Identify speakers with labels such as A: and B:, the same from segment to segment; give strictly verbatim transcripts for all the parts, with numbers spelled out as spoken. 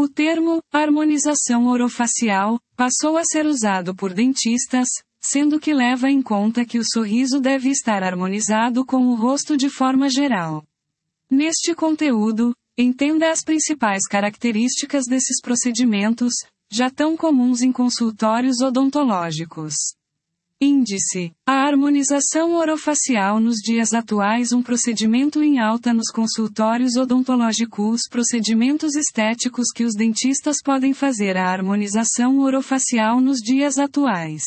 A: O termo harmonização orofacial passou a ser usado por dentistas, sendo que leva em conta que o sorriso deve estar harmonizado com o rosto de forma geral. Neste conteúdo, entenda as principais características desses procedimentos, já tão comuns em consultórios odontológicos. Índice: a harmonização orofacial nos dias atuais, um procedimento em alta nos consultórios odontológicos. Procedimentos estéticos que os dentistas podem fazer. A harmonização orofacial nos dias atuais.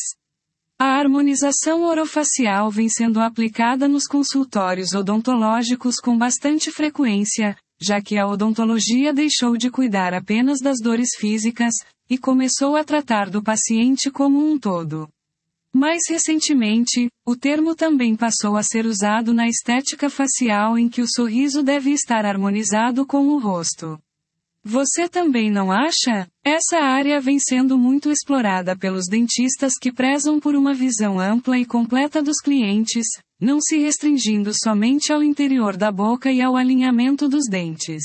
A: A harmonização orofacial vem sendo aplicada nos consultórios odontológicos com bastante frequência, já que a odontologia deixou de cuidar apenas das dores físicas, e começou a tratar do paciente como um todo. Mais recentemente, o termo também passou a ser usado na estética facial, em que o sorriso deve estar harmonizado com o rosto. Você também não acha? Essa área vem sendo muito explorada pelos dentistas que prezam por uma visão ampla e completa dos clientes, não se restringindo somente ao interior da boca e ao alinhamento dos dentes.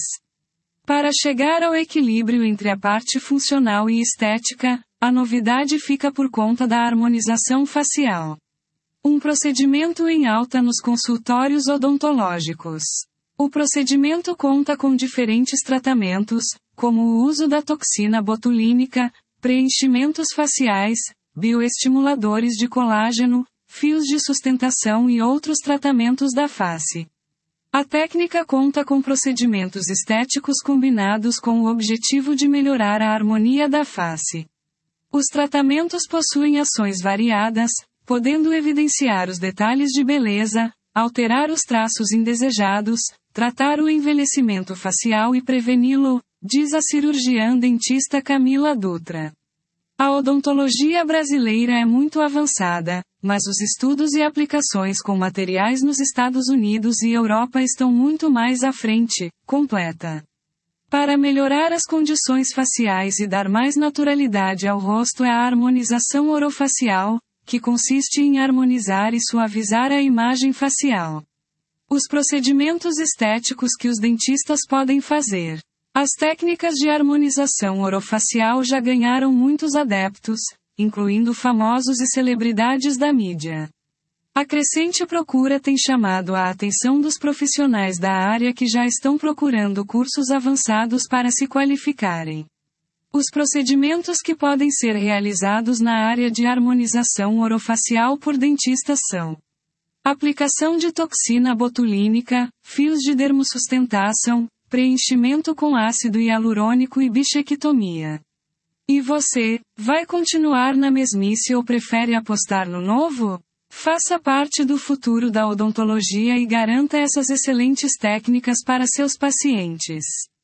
A: Para chegar ao equilíbrio entre a parte funcional e estética, a novidade fica por conta da harmonização facial. Um procedimento em alta nos consultórios odontológicos. O procedimento conta com diferentes tratamentos, como o uso da toxina botulínica, preenchimentos faciais, bioestimuladores de colágeno, fios de sustentação e outros tratamentos da face. A técnica conta com procedimentos estéticos combinados com o objetivo de melhorar a harmonia da face. Os tratamentos possuem ações variadas, podendo evidenciar os detalhes de beleza, alterar os traços indesejados, tratar o envelhecimento facial e preveni-lo, diz a cirurgiã dentista Camila Dutra. A odontologia brasileira é muito avançada, mas os estudos e aplicações com materiais nos Estados Unidos e Europa estão muito mais à frente, completa. Para melhorar as condições faciais e dar mais naturalidade ao rosto é a harmonização orofacial, que consiste em harmonizar e suavizar a imagem facial. Os procedimentos estéticos que os dentistas podem fazer. As técnicas de harmonização orofacial já ganharam muitos adeptos, incluindo famosos e celebridades da mídia. A crescente procura tem chamado a atenção dos profissionais da área que já estão procurando cursos avançados para se qualificarem. Os procedimentos que podem ser realizados na área de harmonização orofacial por dentistas são: aplicação de toxina botulínica, fios de dermosustentação, preenchimento com ácido hialurônico e bichectomia. E você, vai continuar na mesmice ou prefere apostar no novo? Faça parte do futuro da odontologia e garanta essas excelentes técnicas para seus pacientes.